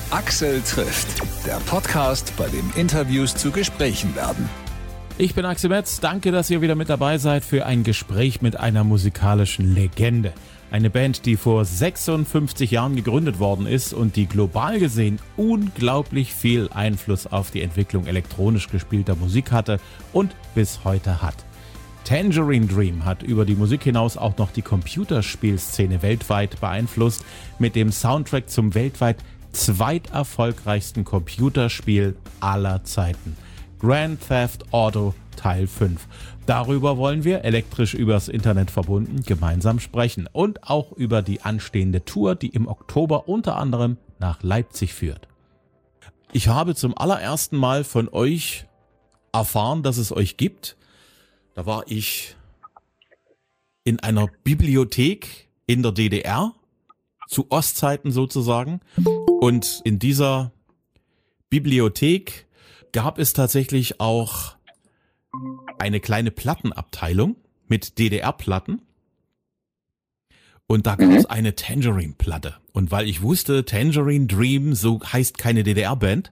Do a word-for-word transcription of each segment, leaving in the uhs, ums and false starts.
Axel trifft, der Podcast, bei dem Interviews zu Gesprächen werden. Ich bin Axel Metz, danke, dass ihr wieder mit dabei seid für ein Gespräch mit einer musikalischen Legende. Eine Band, die vor sechsundfünfzig Jahren gegründet worden ist und die global gesehen unglaublich viel Einfluss auf die Entwicklung elektronisch gespielter Musik hatte und bis heute hat. Tangerine Dream hat über die Musik hinaus auch noch die Computerspielszene weltweit beeinflusst mit dem Soundtrack zum weltweit zweiterfolgreichsten Computerspiel aller Zeiten, Grand Theft Auto Teil fünf. Darüber wollen wir, elektrisch übers Internet verbunden, gemeinsam sprechen und auch über die anstehende Tour, die im Oktober unter anderem nach Leipzig führt. Ich habe zum allerersten Mal von euch erfahren, dass es euch gibt. Da war ich in einer Bibliothek in der D D R, zu Ostzeiten sozusagen. Und in dieser Bibliothek gab es tatsächlich auch eine kleine Plattenabteilung mit D D R-Platten. Und da gab es eine Tangerine-Platte. Und weil ich wusste, Tangerine Dream, so heißt keine D D R-Band,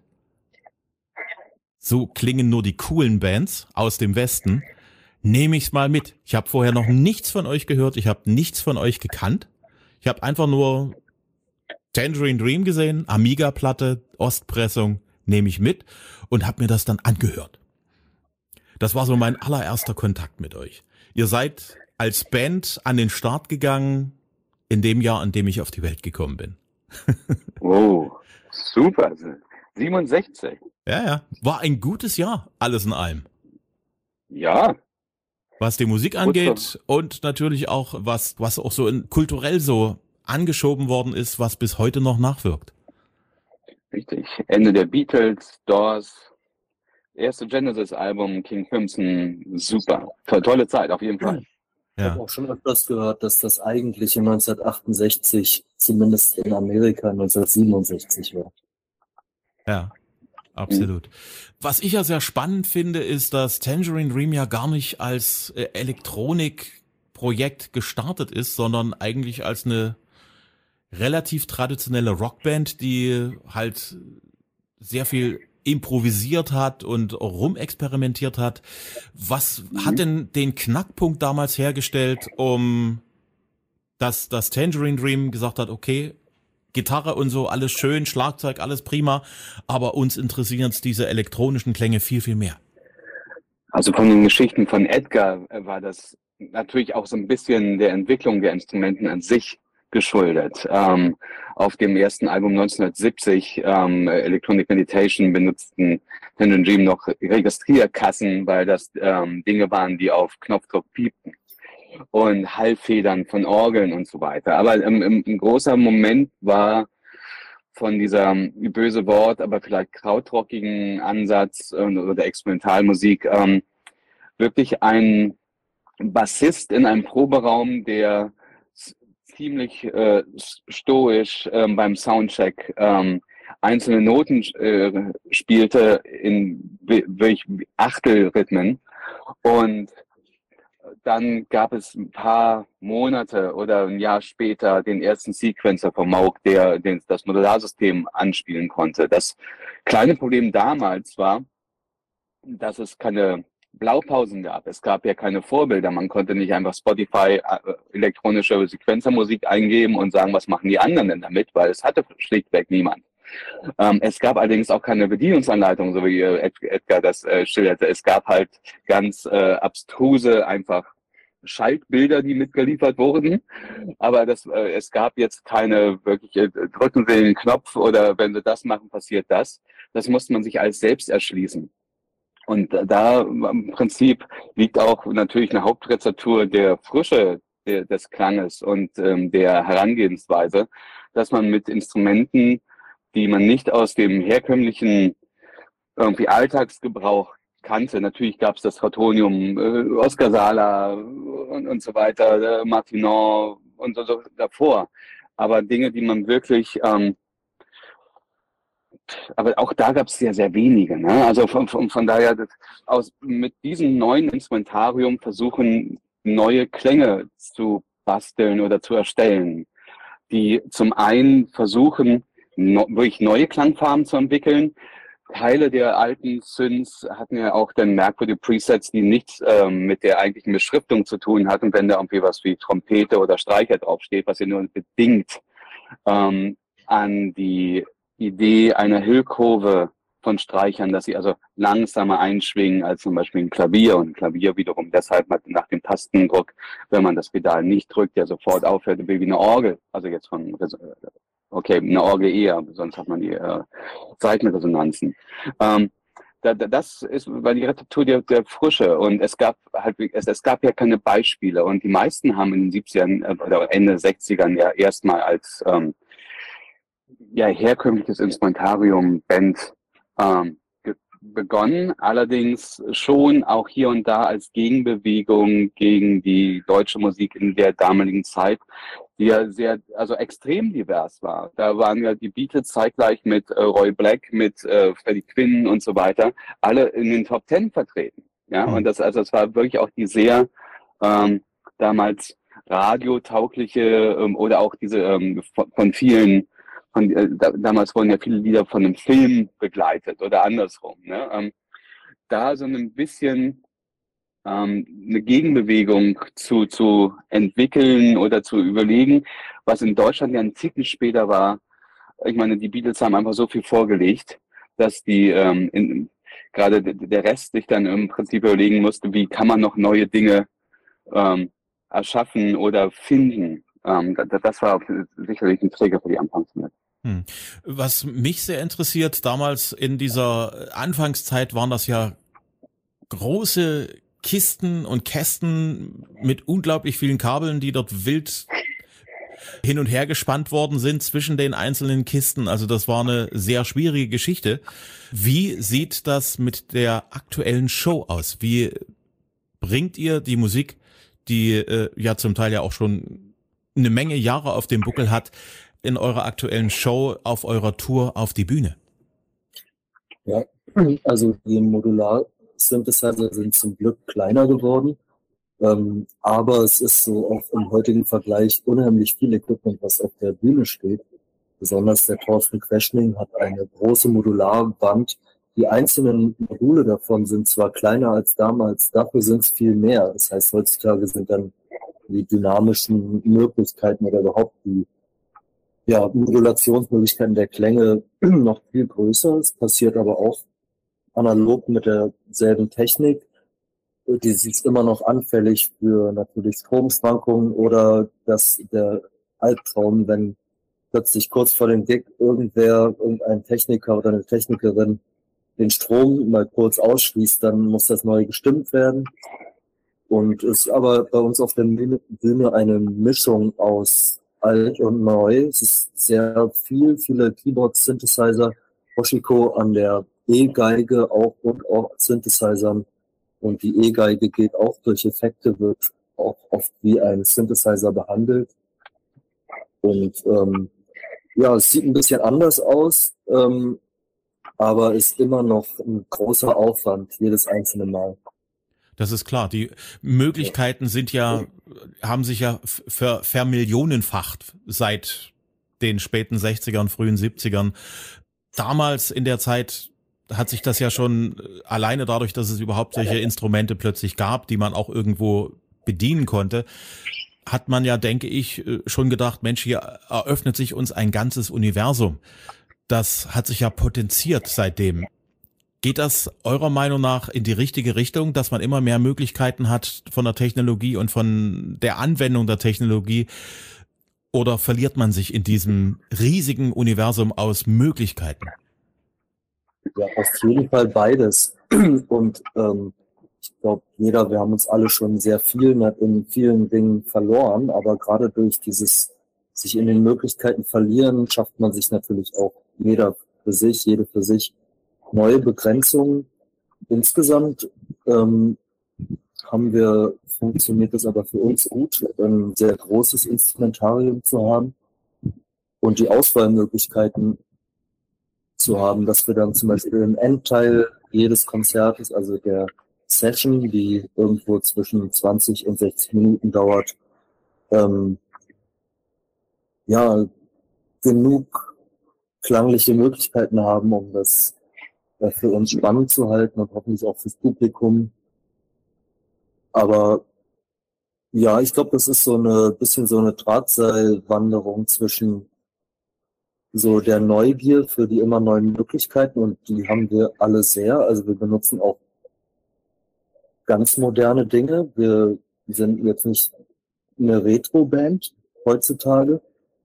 so klingen nur die coolen Bands aus dem Westen, nehme ich's mal mit. Ich habe vorher noch nichts von euch gehört, ich habe nichts von euch gekannt. Ich habe einfach nur Tangerine Dream gesehen, Amiga-Platte, Ostpressung, nehme ich mit und habe mir das dann angehört. Das war so mein allererster Kontakt mit euch. Ihr seid als Band an den Start gegangen in dem Jahr, in dem ich auf die Welt gekommen bin. Oh, super. siebenundsechzig. Ja, ja. War ein gutes Jahr, alles in allem. Ja. Was die Musik angeht und natürlich auch, was, was auch so in, kulturell so angeschoben worden ist, was bis heute noch nachwirkt. Richtig. Ende der Beatles, Doors, erste Genesis-Album, King Crimson, super. To- tolle Zeit, auf jeden Fall. Ich Ja, habe auch schon öfters gehört, dass das eigentlich in neunzehnhundertachtundsechzig, zumindest in Amerika neunzehnhundertsiebenundsechzig war. ja. Absolut. Was ich ja sehr spannend finde, ist, dass Tangerine Dream ja gar nicht als äh, Elektronikprojekt gestartet ist, sondern eigentlich als eine relativ traditionelle Rockband, die halt sehr viel improvisiert hat und rumexperimentiert hat. Was hat denn den Knackpunkt damals hergestellt, um dass das Tangerine Dream gesagt hat, okay, Gitarre und so, alles schön, Schlagzeug, alles prima, aber uns interessieren diese elektronischen Klänge viel, viel mehr. Also von den Geschichten von Edgar war das natürlich auch so ein bisschen der Entwicklung der Instrumenten an sich geschuldet. Ähm, auf dem ersten Album neunzehnhundertsiebzig, ähm, Electronic Meditation, benutzten Tangerine Dream noch Registrierkassen, weil das ähm, Dinge waren, die auf Knopfdruck piepten. Und Hallfedern von Orgeln und so weiter. Aber ähm, ein großer Moment war von dieser, böse Wort, aber vielleicht krautrockigen Ansatz äh, oder Experimentalmusik, ähm, wirklich ein Bassist in einem Proberaum, der ziemlich äh, stoisch äh, beim Soundcheck ähm, einzelne Noten äh, spielte in wirklich Achtelrhythmen. Und dann gab es ein paar Monate oder ein Jahr später den ersten Sequencer vom Moog, der den, das Modularsystem anspielen konnte. Das kleine Problem damals war, dass es keine Blaupausen gab. Es gab ja keine Vorbilder. Man konnte nicht einfach Spotify äh, elektronische Sequenzermusik eingeben und sagen, was machen die anderen denn damit, weil es hatte schlichtweg niemand. Ähm, es gab allerdings auch keine Bedienungsanleitung, so wie äh, Edgar das äh, schilderte. Es gab halt ganz äh, abstruse, einfach Schaltbilder, die mitgeliefert wurden. Aber das, äh, es gab jetzt keine wirkliche, drücken Sie den Knopf oder wenn Sie das machen, passiert das. Das musste man sich alles selbst erschließen. Und da im Prinzip liegt auch natürlich eine Hauptrezeptur der Frische der, des Klanges und ähm, der Herangehensweise, dass man mit Instrumenten, die man nicht aus dem herkömmlichen irgendwie Alltagsgebrauch kannte. Natürlich gab es das Trautonium, äh, Oscar Sala und, und so weiter, äh, Martinon und so, so davor. Aber Dinge, die man wirklich, ähm, aber auch da gab es sehr, sehr wenige. Ne? Also von, von, von daher, das, aus, mit diesem neuen Instrumentarium versuchen, neue Klänge zu basteln oder zu erstellen, die zum einen versuchen, no, wirklich neue Klangfarben zu entwickeln. Teile der alten Synths hatten ja auch dann merkwürdige Presets, die nichts ähm, mit der eigentlichen Beschriftung zu tun hatten, wenn da irgendwie was wie Trompete oder Streicher draufsteht, was ja nur bedingt ähm, an die Idee einer Hüllkurve von Streichern, dass sie also langsamer einschwingen als zum Beispiel ein Klavier, und ein Klavier wiederum deshalb nach dem Tastendruck, wenn man das Pedal nicht drückt, der sofort aufhört, wie eine Orgel, also jetzt von, okay, eine Orgel eher, sonst hat man die äh, Seitenresonanzen. Ähm, da, da, das ist, weil die Rezeptur der, der Frische, und es gab halt, es, es gab ja keine Beispiele, und die meisten haben in den siebzigern äh, oder Ende sechzigern ja erstmal als ähm, ja, herkömmliches Instrumentarium Band ähm, begonnen, allerdings schon auch hier und da als Gegenbewegung gegen die deutsche Musik in der damaligen Zeit, die ja sehr, also extrem divers war. Da waren ja die Beatles zeitgleich mit äh, Roy Black, mit äh, Freddie Quinn und so weiter, alle in den Top Ten vertreten. Ja, mhm. Und das, also es war wirklich auch die sehr ähm, damals radiotaugliche ähm, oder auch diese ähm, von, von vielen Von, äh, da, damals wurden ja viele Lieder von einem Film begleitet oder andersrum. Ne? Ähm, da so ein bisschen ähm, eine Gegenbewegung zu, zu entwickeln oder zu überlegen, was in Deutschland ja ein Ticken später war. Ich meine, die Beatles haben einfach so viel vorgelegt, dass die ähm, in, gerade der Rest sich dann im Prinzip überlegen musste, wie kann man noch neue Dinge ähm, erschaffen oder finden. Ähm, das, das war sicherlich ein Träger für die Anfangszeit. Was mich sehr interessiert, damals in dieser Anfangszeit waren das ja große Kisten und Kästen mit unglaublich vielen Kabeln, die dort wild hin und her gespannt worden sind zwischen den einzelnen Kisten. Also das war eine sehr schwierige Geschichte. Wie sieht das mit der aktuellen Show aus? Wie bringt ihr die Musik, die äh, ja zum Teil ja auch schon eine Menge Jahre auf dem Buckel hat, in eurer aktuellen Show, auf eurer Tour auf die Bühne? Ja, also die Modular-Synthesizer sind zum Glück kleiner geworden, ähm, aber es ist so auch im heutigen Vergleich unheimlich viel Equipment, was auf der Bühne steht. Besonders der Thorsten Queschning hat eine große Modularwand. Die einzelnen Module davon sind zwar kleiner als damals, dafür sind es viel mehr. Das heißt, heutzutage sind dann die dynamischen Möglichkeiten oder überhaupt die ja, Modulationsmöglichkeiten der Klänge noch viel größer. Es passiert aber auch analog mit derselben Technik. Die ist immer noch anfällig für natürlich Stromschwankungen oder dass der Albtraum, wenn plötzlich kurz vor dem Gig irgendwer, irgendein Techniker oder eine Technikerin den Strom mal kurz ausschließt, dann muss das neu gestimmt werden. Und es ist aber bei uns auf der Bühne eine Mischung aus alt und neu. Es ist sehr viel, viele Keyboards, Synthesizer, Hoshiko an der E-Geige auch und auch Synthesizern. Und die E-Geige geht auch durch Effekte, wird auch oft wie ein Synthesizer behandelt. Und ähm, ja, es sieht ein bisschen anders aus, ähm, aber ist immer noch ein großer Aufwand, jedes einzelne Mal. Das ist klar. Die Möglichkeiten sind ja, haben sich ja ver, vermillionenfacht seit den späten sechzigern, frühen siebzigern. Damals in der Zeit hat sich das ja schon alleine dadurch, dass es überhaupt solche Instrumente plötzlich gab, die man auch irgendwo bedienen konnte, hat man ja, denke ich, schon gedacht, Mensch, hier eröffnet sich uns ein ganzes Universum. Das hat sich ja potenziert seitdem. Geht das eurer Meinung nach in die richtige Richtung, dass man immer mehr Möglichkeiten hat von der Technologie und von der Anwendung der Technologie? Oder verliert man sich in diesem riesigen Universum aus Möglichkeiten? Ja, auf jeden Fall beides. Und ähm, ich glaube, jeder, wir haben uns alle schon sehr viel in vielen Dingen verloren, aber gerade durch dieses sich in den Möglichkeiten verlieren, schafft man sich natürlich auch jeder für sich, jede für sich neue Begrenzungen. Insgesamt ähm, haben wir, funktioniert es aber für uns gut, ein sehr großes Instrumentarium zu haben und die Auswahlmöglichkeiten zu haben, dass wir dann zum Beispiel im Endteil jedes Konzertes, also der Session, die irgendwo zwischen zwanzig und sechzig Minuten dauert, ähm, ja, genug klangliche Möglichkeiten haben, um das äh, für uns spannend zu halten und hoffentlich auch fürs Publikum. Aber ja, ich glaube, das ist so eine bisschen so eine Drahtseilwanderung zwischen so der Neugier für die immer neuen Möglichkeiten, und die haben wir alle sehr. Also wir benutzen auch ganz moderne Dinge. Wir sind jetzt nicht eine Retro-Band heutzutage.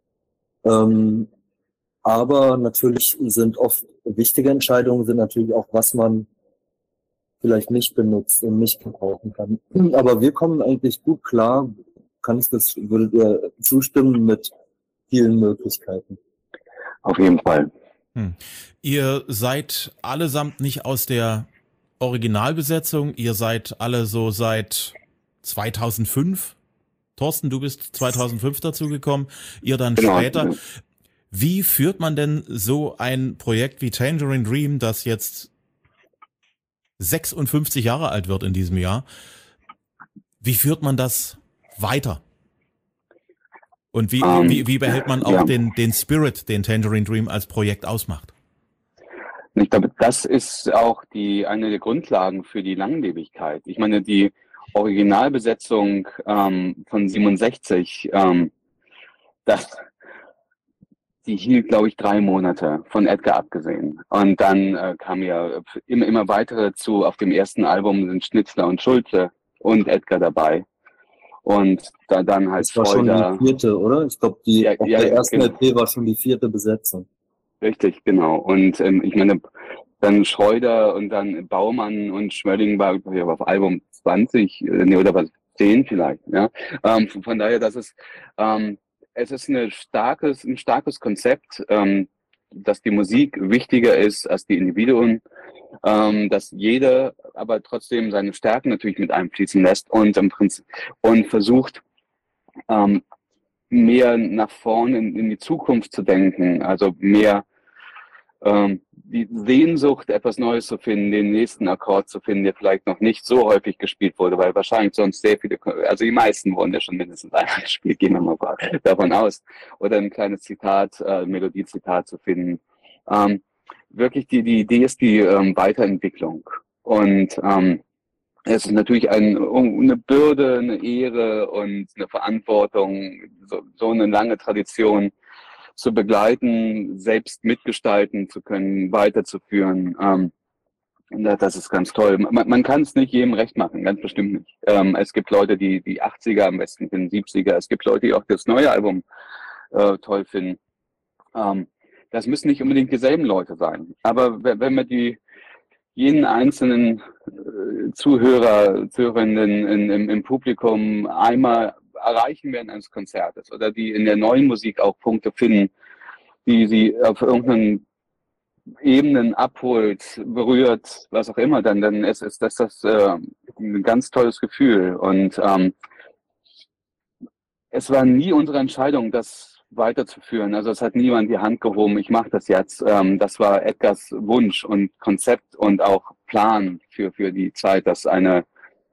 Ähm, aber natürlich sind oft wichtige Entscheidungen, sind natürlich auch, was man vielleicht nicht benutzt und nicht gebrauchen kann. Aber wir kommen eigentlich gut klar, kannst das, würdet ihr zustimmen, mit vielen Möglichkeiten. Auf jeden Fall. Hm. Ihr seid allesamt nicht aus der Originalbesetzung, ihr seid alle so seit zweitausendfünf. Thorsten, du bist zweitausendfünf dazugekommen, ihr dann Genau. später. Wie führt man denn so ein Projekt wie Tangerine Dream, das jetzt sechsundfünfzig Jahre alt wird in diesem Jahr, wie führt man das weiter? Und wie, um, wie, wie behält man auch ja. den, den Spirit, den Tangerine Dream als Projekt ausmacht? Ich glaube, das ist auch die eine der Grundlagen für die Langlebigkeit. Ich meine, die Originalbesetzung ähm, von siebenundsechzig, ähm, das, die hielt, glaube ich, drei Monate, von Edgar abgesehen. Und dann äh, kam ja immer, immer weitere zu. Auf dem ersten Album sind Schnitzler und Schulze und Edgar dabei. Und da dann halt das war Schreuder, schon die vierte, oder? Ich glaube, die ja, auf ja, der ersten genau. L P war schon die vierte Besetzung. Richtig, genau. Und ähm, ich meine, dann Schreuder und dann Baumann und Schmölling war auf Album zwanzig, äh, nee, oder was, zehn vielleicht. Ja. Ähm, von daher, das ist, ähm, es ist eine starkes, ein starkes Konzept, ähm, dass die Musik wichtiger ist als die Individuen. Ähm, dass jeder aber trotzdem seine Stärken natürlich mit einfließen lässt und im Prinzip und versucht, ähm, mehr nach vorne in, in die Zukunft zu denken, also mehr ähm, die Sehnsucht, etwas Neues zu finden, den nächsten Akkord zu finden, der vielleicht noch nicht so häufig gespielt wurde, weil wahrscheinlich sonst sehr viele, also die meisten wurden ja schon mindestens einmal gespielt, gehen wir mal davon aus, oder ein kleines Zitat, äh, Melodiezitat zu finden. Ähm, Wirklich, die, die Idee ist die ähm, Weiterentwicklung. Und ähm, es ist natürlich ein, eine Bürde, eine Ehre und eine Verantwortung, so, so eine lange Tradition zu begleiten, selbst mitgestalten zu können, weiterzuführen. Ähm, das ist ganz toll. Man, man kann es nicht jedem recht machen, ganz bestimmt nicht. Ähm, es gibt Leute, die die achtziger am besten finden, siebziger. Es gibt Leute, die auch das neue Album äh, toll finden. Ähm, Das müssen nicht unbedingt dieselben Leute sein. Aber wenn wir die jeden einzelnen äh, Zuhörer, Zuhörerinnen in, im, im Publikum einmal erreichen während eines Konzertes oder die in der neuen Musik auch Punkte finden, die sie auf irgendeinen Ebenen abholt, berührt, was auch immer, dann, dann ist, ist das, das äh, ein ganz tolles Gefühl. Und ähm, es war nie unsere Entscheidung, das weiterzuführen. Also es hat niemand die Hand gehoben, ich mache das jetzt. Ähm, das war Edgars Wunsch und Konzept und auch Plan für, für die Zeit, dass eine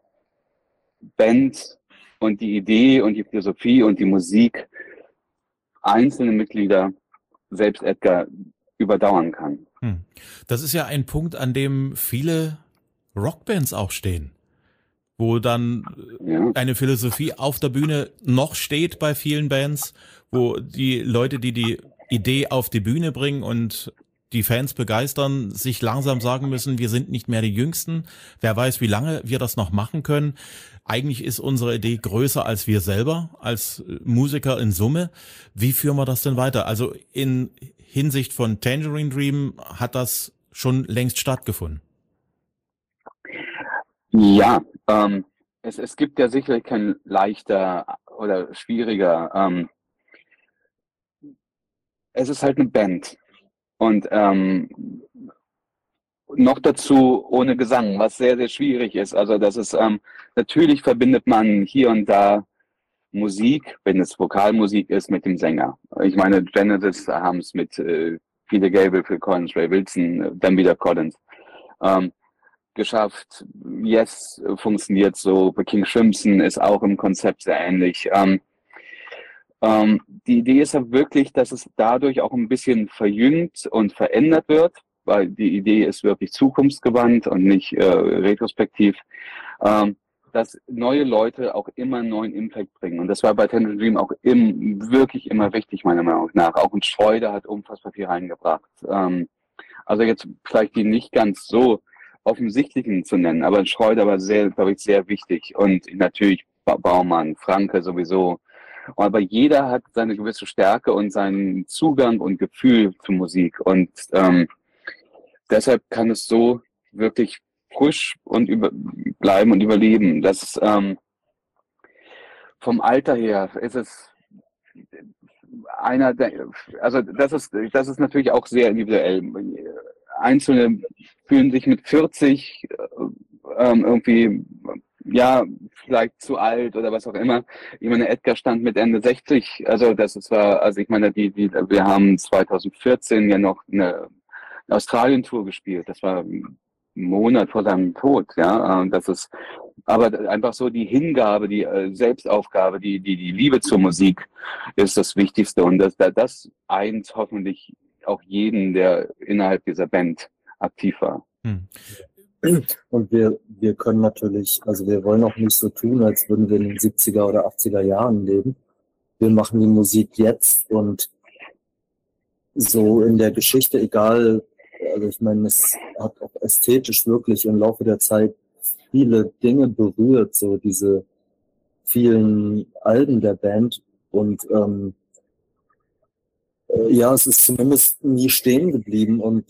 Band und die Idee und die Philosophie und die Musik einzelne Mitglieder, selbst Edgar, überdauern kann. Hm. Das ist ja ein Punkt, an dem viele Rockbands auch stehen, wo dann ja. eine Philosophie auf der Bühne noch steht bei vielen Bands, wo die Leute, die die Idee auf die Bühne bringen und die Fans begeistern, sich langsam sagen müssen, wir sind nicht mehr die Jüngsten. Wer weiß, wie lange wir das noch machen können. Eigentlich ist unsere Idee größer als wir selber, als Musiker in Summe. Wie führen wir das denn weiter? Also in Hinsicht von Tangerine Dream hat das schon längst stattgefunden. Ja, ähm, es, es gibt ja sicherlich kein leichter oder schwieriger. Ähm, es ist halt eine Band. Und ähm, noch dazu ohne Gesang, was sehr, sehr schwierig ist. Also das ist, ähm, natürlich verbindet man hier und da Musik, wenn es Vokalmusik ist, mit dem Sänger. Ich meine, Genesis haben es mit äh, Peter Gabriel, Phil Collins, Ray Wilson, dann wieder Collins ähm, geschafft. Yes funktioniert so. Bei King Crimson ist auch im Konzept sehr ähnlich. Ähm, Ähm, die Idee ist ja wirklich, dass es dadurch auch ein bisschen verjüngt und verändert wird, weil die Idee ist wirklich zukunftsgewandt und nicht äh, retrospektiv, ähm, dass neue Leute auch immer einen neuen Impact bringen. Und das war bei Tangerine Dream auch im, wirklich immer wichtig, meiner Meinung nach. Auch ein Schreuder hat unfassbar viel reingebracht. Ähm, also jetzt vielleicht die nicht ganz so offensichtlichen zu nennen, aber Schreuder war sehr, glaube ich, sehr wichtig. Und natürlich ba Baumann, Franke sowieso. Aber jeder hat seine gewisse Stärke und seinen Zugang und Gefühl zur Musik. Und ähm, deshalb kann es so wirklich frisch und über bleiben und überleben. Das ist, ähm, vom Alter her ist es einer der, also das ist, das ist natürlich auch sehr individuell. Einzelne fühlen sich mit vierzig ähm, irgendwie, ja, vielleicht zu alt oder was auch immer. Ich meine, Edgar stand mit Ende sechzig, also das ist war, also ich meine, die, die, wir haben zwanzig vierzehn ja noch eine Australien-Tour gespielt. Das war ein Monat vor seinem Tod, ja. Das ist aber einfach so die Hingabe, die Selbstaufgabe, die, die, die Liebe zur Musik ist das Wichtigste. Und das, das eint hoffentlich auch jeden, der innerhalb dieser Band aktiv war. Hm. Und wir, wir können natürlich, also wir wollen auch nicht so tun, als würden wir in den siebziger oder achtziger Jahren leben. Wir machen die Musik jetzt und so in der Geschichte, egal, also ich meine, es hat auch ästhetisch wirklich im Laufe der Zeit viele Dinge berührt, so diese vielen Alben der Band und ähm, äh, ja, es ist zumindest nie stehen geblieben und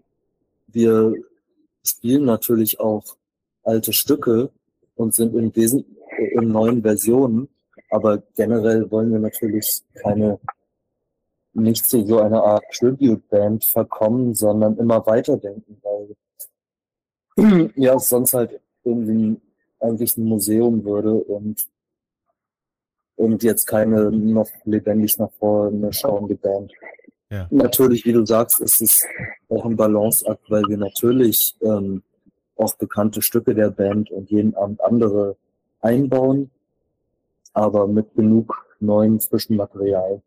wir spielen natürlich auch alte Stücke und sind in, Wesen in neuen Versionen, aber generell wollen wir natürlich keine nicht zu so einer Art Tribute-Band verkommen, sondern immer weiterdenken, weil ja, es sonst halt irgendwie eigentlich ein Museum würde und, und jetzt keine noch lebendig nach vorne schauende Band. Ja. Natürlich, wie du sagst, ist es auch ein Balanceakt, weil wir natürlich ähm, auch bekannte Stücke der Band und jeden Abend andere einbauen, aber mit genug neuen, frischen Material.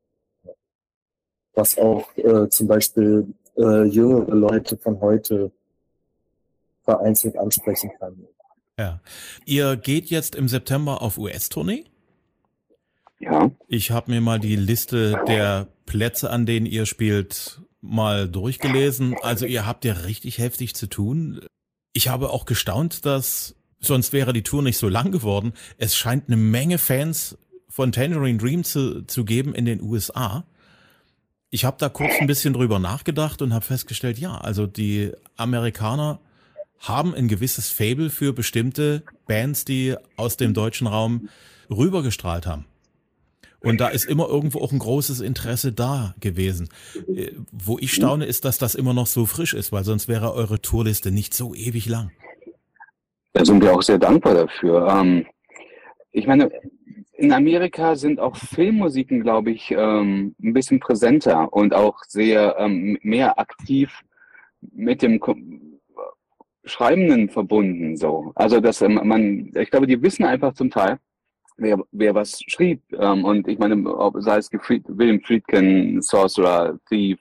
Was auch äh, zum Beispiel äh, jüngere Leute von heute vereinzelt ansprechen kann. Ja. Ihr geht jetzt im September auf U S-Tournee? Ja. Ich habe mir mal die Liste der Plätze, an denen ihr spielt, mal durchgelesen. Also ihr habt ja richtig heftig zu tun. Ich habe auch gestaunt, dass, sonst wäre die Tour nicht so lang geworden, es scheint eine Menge Fans von Tangerine Dream zu, zu geben in den U S A. Ich habe da kurz ein bisschen drüber nachgedacht und habe festgestellt, ja, also die Amerikaner haben ein gewisses Faible für bestimmte Bands, die aus dem deutschen Raum rübergestrahlt haben. Und da ist immer irgendwo auch ein großes Interesse da gewesen. Wo ich staune, ist, dass das immer noch so frisch ist, weil sonst wäre eure Tourliste nicht so ewig lang. Da sind wir auch sehr dankbar dafür. Ähm, ich meine, in Amerika sind auch Filmmusiken, glaube ich, ähm, ein bisschen präsenter und auch sehr ähm, mehr aktiv mit dem Ko Schreibenden verbunden. So, also dass ähm, man, ich glaube, die wissen einfach zum Teil, wer, wer was schrieb. Ähm, und ich meine, ob, sei es Fried, William Friedkin, Sorcerer, Thief,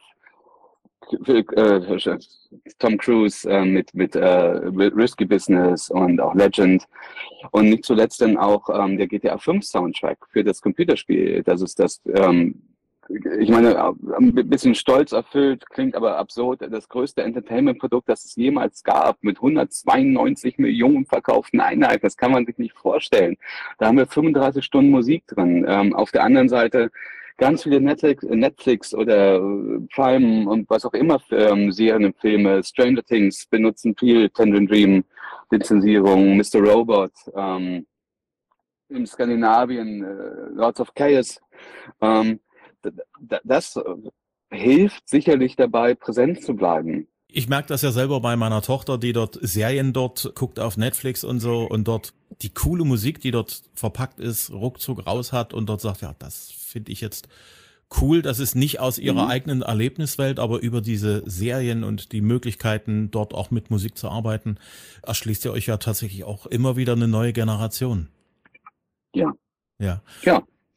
äh, Tom Cruise äh, mit mit äh, Risky Business und auch Legend und nicht zuletzt dann auch ähm, der G T A fünf Soundtrack für das Computerspiel. Das ist das, ähm, ich meine, ein bisschen stolz erfüllt, klingt aber absurd, das größte Entertainment-Produkt, das es jemals gab, mit hundertzweiundneunzig Millionen verkauften Einheiten. Das kann man sich nicht vorstellen. Da haben wir fünfunddreißig Stunden Musik drin. Ähm, auf der anderen Seite ganz viele Netflix, Netflix oder Prime und was auch immer für ähm, Serien und Filme, Stranger Things benutzen viel Tangerine Dream Lizenzierung, Mister Robot, ähm, in Skandinavien, äh, Lords of Chaos. Ähm, das hilft sicherlich dabei, präsent zu bleiben. Ich merke das ja selber bei meiner Tochter, die dort Serien dort guckt auf Netflix und so und dort die coole Musik, die dort verpackt ist, ruckzuck raus hat und dort sagt, ja, das finde ich jetzt cool. Das ist nicht aus ihrer mhm. eigenen Erlebniswelt, aber über diese Serien und die Möglichkeiten, dort auch mit Musik zu arbeiten, erschließt ihr euch ja tatsächlich auch immer wieder eine neue Generation. Ja. Ja. Ja.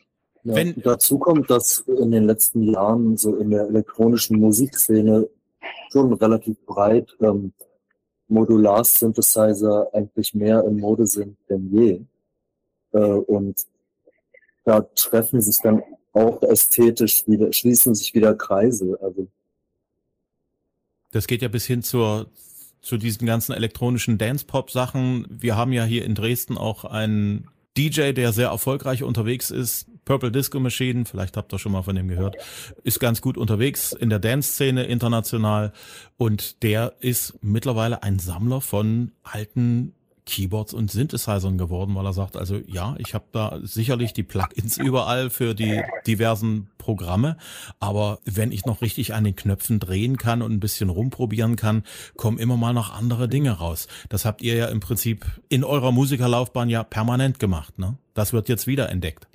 Ja, Wenn, dazu kommt, dass in den letzten Jahren so in der elektronischen Musikszene schon relativ breit ähm, Modular-Synthesizer eigentlich mehr in Mode sind denn je. Äh, und da treffen sich dann auch ästhetisch wieder, schließen sich wieder Kreise. Also das geht ja bis hin zur, zu diesen ganzen elektronischen Dance-Pop-Sachen. Wir haben ja hier in Dresden auch einen D J, der sehr erfolgreich unterwegs ist, Purple Disco Machine, vielleicht habt ihr schon mal von dem gehört, ist ganz gut unterwegs in der Dance-Szene international und der ist mittlerweile ein Sammler von alten Keyboards und Synthesizern geworden, weil er sagt, also ja, ich habe da sicherlich die Plugins überall für die diversen Programme, aber wenn ich noch richtig an den Knöpfen drehen kann und ein bisschen rumprobieren kann, kommen immer mal noch andere Dinge raus. Das habt ihr ja im Prinzip in eurer Musikerlaufbahn ja permanent gemacht, ne? Das wird jetzt wieder entdeckt.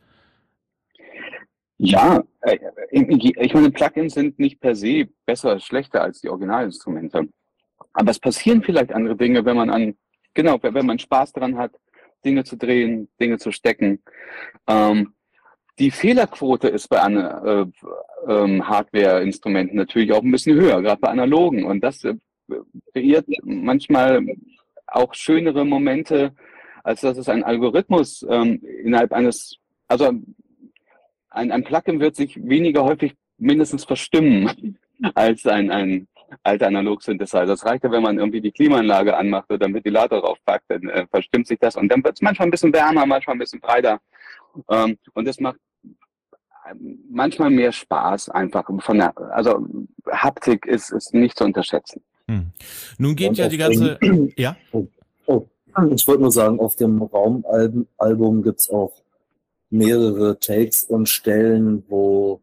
Ja, äh, ich meine, Plugins sind nicht per se besser, schlechter als die Originalinstrumente. Aber es passieren vielleicht andere Dinge, wenn man an Genau, wenn man Spaß daran hat, Dinge zu drehen, Dinge zu stecken. Ähm, die Fehlerquote ist bei einer, äh, ähm, Hardware-Instrumenten natürlich auch ein bisschen höher, gerade bei analogen. Und das äh, kreiert manchmal auch schönere Momente, als dass es ein Algorithmus ähm, innerhalb eines, also ein, ein Plugin wird sich weniger häufig mindestens verstimmen als ein, ein alter Analog-Synthesizer. Das reicht ja, wenn man irgendwie die Klimaanlage anmacht oder den Ventilator draufpackt, dann äh, verstimmt sich das und dann wird es manchmal ein bisschen wärmer, manchmal ein bisschen breiter. Ähm, und das macht manchmal mehr Spaß einfach. Von der, also Haptik ist, ist nicht zu unterschätzen. Hm. Nun geht und ja die ganze... dem, ja? Oh, oh, ich wollte nur sagen, auf dem Raumalbum gibt es auch mehrere Takes und Stellen, wo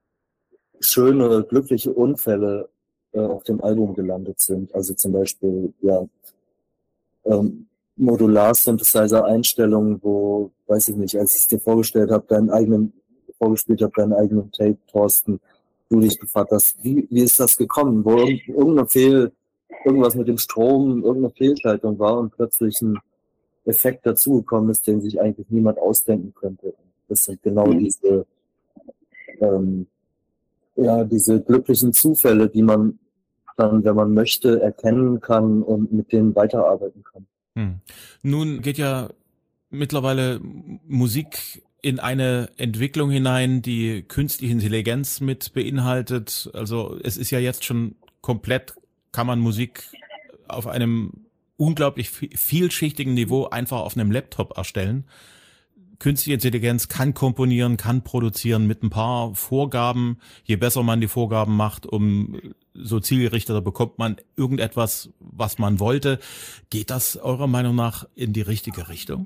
schöne, glückliche Unfälle auf dem Album gelandet sind. Also zum Beispiel, ja, ähm, Modular-Synthesizer-Einstellungen, wo, weiß ich nicht, als ich es dir vorgestellt habe, deinen eigenen, vorgespielt habe, deinen eigenen Tape, Thorsten, du dich gefragt hast, wie, wie ist das gekommen? Wo irgendeine Fehl, irgendwas mit dem Strom, irgendeine Fehlschaltung war und plötzlich ein Effekt dazugekommen ist, den sich eigentlich niemand ausdenken könnte. Das sind genau mhm. diese, ähm, ja, diese glücklichen Zufälle, die man dann, wenn man möchte, erkennen kann und mit denen weiterarbeiten kann. Hm. Nun geht ja mittlerweile Musik in eine Entwicklung hinein, die künstliche Intelligenz mit beinhaltet. Also es ist ja jetzt schon komplett, kann man Musik auf einem unglaublich vielschichtigen Niveau einfach auf einem Laptop erstellen. Künstliche Intelligenz kann komponieren, kann produzieren mit ein paar Vorgaben. Je besser man die Vorgaben macht, um so zielgerichteter bekommt man irgendetwas, was man wollte. Geht das eurer Meinung nach in die richtige Richtung?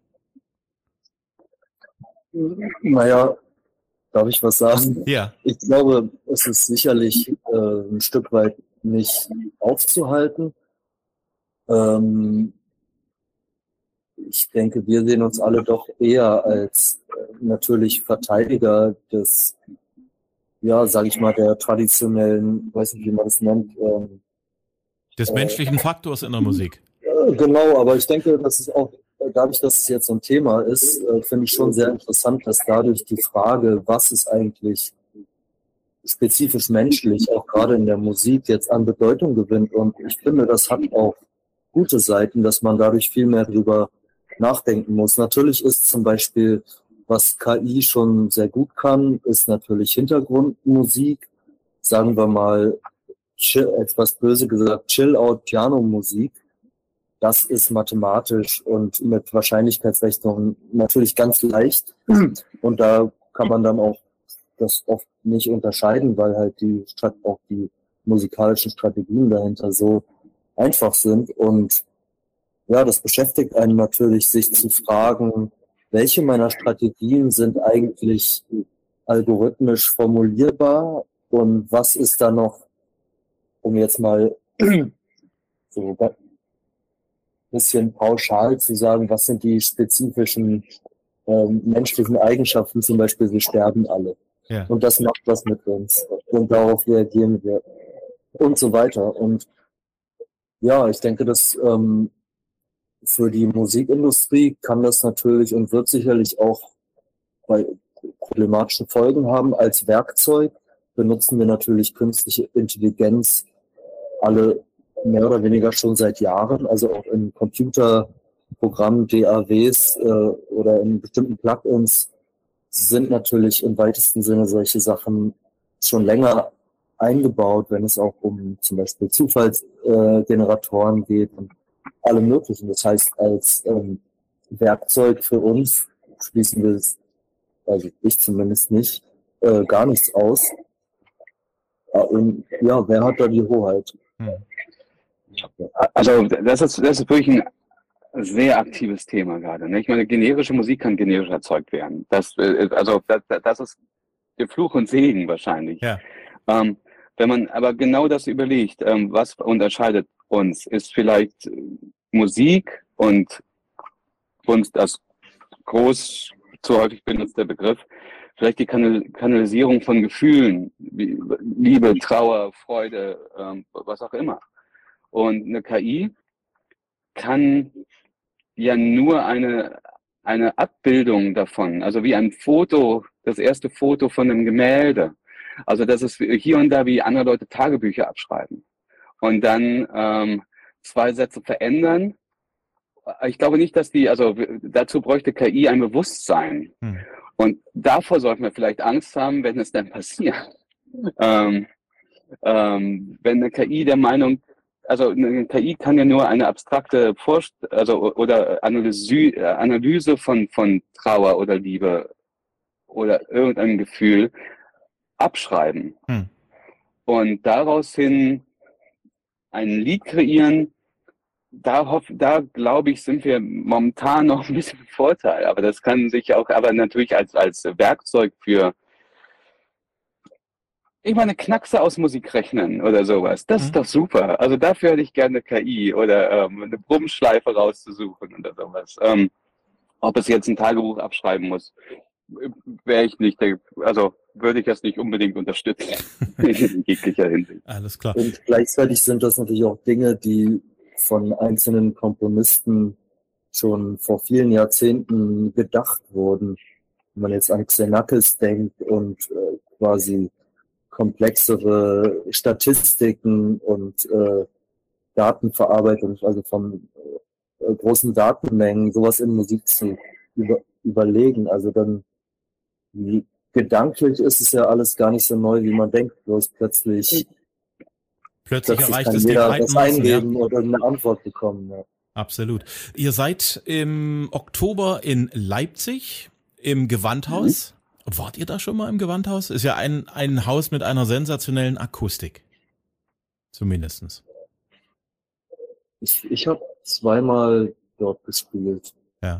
Naja, darf ich was sagen? Ja. Ich glaube, es ist sicherlich äh, ein Stück weit nicht aufzuhalten. Ähm, Ich denke, wir sehen uns alle doch eher als äh, natürlich Verteidiger des, ja, sage ich mal, der traditionellen, weiß nicht, wie man das nennt. Ähm, des äh, menschlichen Faktors in der Musik. Äh, genau, aber ich denke, das ist auch, dadurch, dass es jetzt so ein Thema ist, äh, finde ich schon sehr interessant, dass dadurch die Frage, was ist eigentlich spezifisch menschlich, auch gerade in der Musik jetzt an Bedeutung gewinnt. Und ich finde, das hat auch gute Seiten, dass man dadurch viel mehr darüber nachdenken muss. Natürlich ist zum Beispiel, was K I schon sehr gut kann, ist natürlich Hintergrundmusik, sagen wir mal, chill, etwas böse gesagt, Chill-Out-Piano-Musik. Das ist mathematisch und mit Wahrscheinlichkeitsrechnung natürlich ganz leicht. Und da kann man dann auch das oft nicht unterscheiden, weil halt die auch die musikalischen Strategien dahinter so einfach sind. Und ja, das beschäftigt einen natürlich, sich zu fragen, welche meiner Strategien sind eigentlich algorithmisch formulierbar und was ist da noch, um jetzt mal so ein bisschen pauschal zu sagen, was sind die spezifischen ähm, menschlichen Eigenschaften, zum Beispiel, wir sterben alle. Ja. Und das macht was mit uns und darauf reagieren wir und so weiter. Und ja, ich denke, dass ähm, für die Musikindustrie kann das natürlich und wird sicherlich auch bei problematische Folgen haben. Als Werkzeug benutzen wir natürlich künstliche Intelligenz alle mehr oder weniger schon seit Jahren, also auch in Computerprogrammen, D A Ws äh, oder in bestimmten Plugins sind natürlich im weitesten Sinne solche Sachen schon länger eingebaut, wenn es auch um zum Beispiel Zufallsgeneratoren äh, geht und alle möglichen. Das heißt, als ähm, Werkzeug für uns schließen wir es, also ich zumindest nicht, äh, gar nichts aus. Und ja, wer hat da die Hoheit? Hm. Also das ist, das ist wirklich ein sehr aktives Thema gerade. Ne? Ich meine, generische Musik kann generisch erzeugt werden. Das, also das, das ist der Fluch und Segen wahrscheinlich. Ja. Ähm, wenn man aber genau das überlegt, ähm, was unterscheidet uns, ist vielleicht Musik und Kunst als groß, zu häufig benutzter Begriff, vielleicht die Kanal Kanalisierung von Gefühlen, wie Liebe, Trauer, Freude, ähm, was auch immer. Und eine K I kann ja nur eine, eine Abbildung davon, also wie ein Foto, das erste Foto von einem Gemälde. Also das ist hier und da, wie andere Leute Tagebücher abschreiben und dann ähm, zwei Sätze verändern. Ich glaube nicht, dass die, also dazu bräuchte K I ein Bewusstsein. Hm. Und davor sollten wir vielleicht Angst haben, wenn es dann passiert. Ähm, ähm, wenn eine K I der Meinung, also eine K I kann ja nur eine abstrakte Vorst also oder Analyse, Analyse von, von Trauer oder Liebe oder irgendein Gefühl abschreiben. Hm. Und daraus hin ein Lied kreieren, da hoff, da glaube ich, sind wir momentan noch ein bisschen im Vorteil. Aber das kann sich auch, aber natürlich als, als Werkzeug für, ich meine, Knackse aus Musik rechnen oder sowas. Das mhm. ist doch super. Also dafür hätte ich gerne eine K I oder ähm, eine Brummschleife rauszusuchen oder sowas. Ähm, ob es jetzt ein Tagebuch abschreiben muss, wäre ich nicht, also würde ich das nicht unbedingt unterstützen. In jeglicher Hinsicht. Alles klar. Und gleichzeitig sind das natürlich auch Dinge, die von einzelnen Komponisten schon vor vielen Jahrzehnten gedacht wurden. Wenn man jetzt an Xenakis denkt und äh, quasi komplexere Statistiken und äh, Datenverarbeitung, also von äh, großen Datenmengen, sowas in Musik zu über, überlegen. Also dann wie, gedanklich ist es ja alles gar nicht so neu, wie man denkt, bloß plötzlich Plötzlich erreicht kann es die jeder breiten das Massen, eingeben ja. oder eine Antwort bekommen. Ja. Absolut. Ihr seid im Oktober in Leipzig im Gewandhaus. Mhm. Wart ihr da schon mal im Gewandhaus? Ist ja ein, ein Haus mit einer sensationellen Akustik. Zumindestens. Ich, ich habe zweimal dort gespielt. Ja.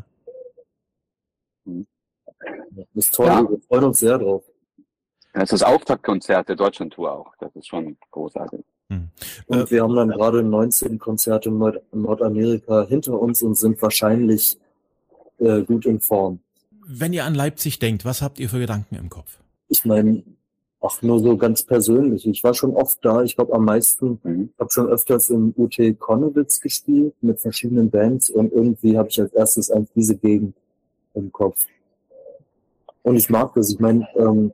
Das ist toll, ja. Wir freuen uns sehr drauf. Das ist das Auftaktkonzert der Deutschlandtour auch. Das ist schon großartig. Hm. Und äh, wir haben dann gerade neunzehn Konzerte in Nord Nordamerika hinter uns und sind wahrscheinlich äh, gut in Form. Wenn ihr an Leipzig denkt, was habt ihr für Gedanken im Kopf? Ich meine, ach nur so ganz persönlich. Ich war schon oft da. Ich glaube am meisten, mhm. habe schon öfters im U T Konnewitz gespielt mit verschiedenen Bands und irgendwie habe ich als erstes eigentlich diese Gegend im Kopf. Und ich mag das. Ich meine, ähm,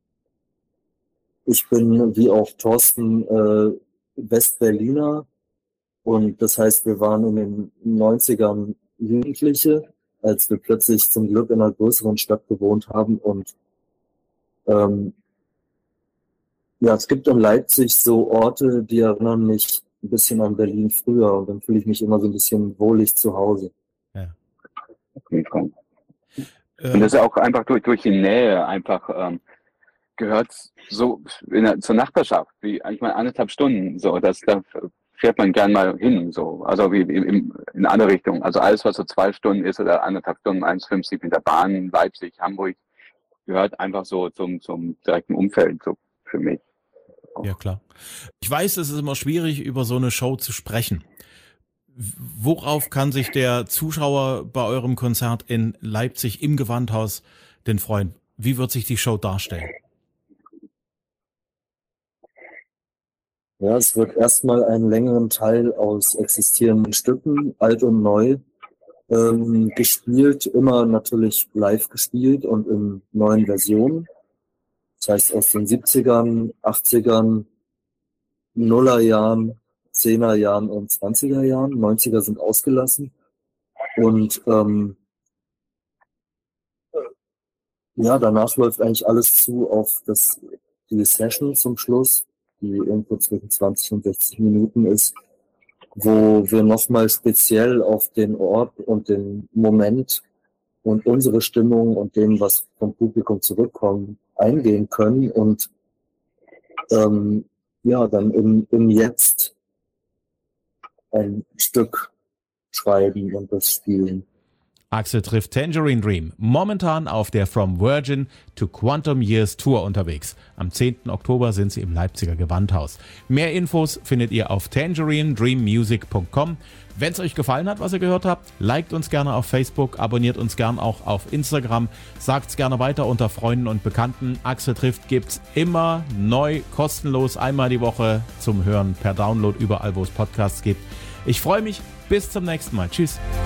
ich bin wie auch Thorsten äh, Westberliner und das heißt, wir waren in den neunzigern Jugendliche, als wir plötzlich zum Glück in einer größeren Stadt gewohnt haben und ähm, ja, es gibt in Leipzig so Orte, die erinnern mich ein bisschen an Berlin früher und dann fühle ich mich immer so ein bisschen wohlig zu Hause. Ja. Okay, komm. Und das ist auch einfach durch, durch die Nähe einfach ähm, gehört so in der, zur Nachbarschaft, wie ich meine anderthalb Stunden so, das da fährt man gern mal hin so, also wie in, in eine andere Richtung. Also alles, was so zwei Stunden ist oder anderthalb Stunden, eins fünfzig mit der Bahn, Leipzig, Hamburg, gehört einfach so zum zum direkten Umfeld so für mich. Ja klar. Ich weiß, es ist immer schwierig, über so eine Show zu sprechen. Worauf kann sich der Zuschauer bei eurem Konzert in Leipzig im Gewandhaus denn freuen? Wie wird sich die Show darstellen? Ja, es wird erstmal einen längeren Teil aus existierenden Stücken, alt und neu, Ähm, gespielt, immer natürlich live gespielt und in neuen Versionen. Das heißt aus den siebzigern, achtzigern, Nullerjahren, Zehnerjahren und zwanziger Jahren. neunziger sind ausgelassen. Und ähm, ja, danach läuft eigentlich alles zu auf das, die Session zum Schluss, die irgendwo zwischen zwanzig und sechzig Minuten ist, wo wir nochmal speziell auf den Ort und den Moment und unsere Stimmung und dem, was vom Publikum zurückkommt, eingehen können und ähm, ja, dann im, im Jetzt ein Stück schreiben und das spielen. Axel trifft Tangerine Dream, momentan auf der From Virgin to Quantum Years Tour unterwegs. Am zehnten Oktober sind sie im Leipziger Gewandhaus. Mehr Infos findet ihr auf tangerine dream music punkt com. Wenn es euch gefallen hat, was ihr gehört habt, liked uns gerne auf Facebook, abonniert uns gerne auch auf Instagram, sagt's gerne weiter unter Freunden und Bekannten. Axel trifft gibt's immer neu, kostenlos, einmal die Woche zum Hören per Download überall, wo es Podcasts gibt. Ich freue mich, bis zum nächsten Mal. Tschüss.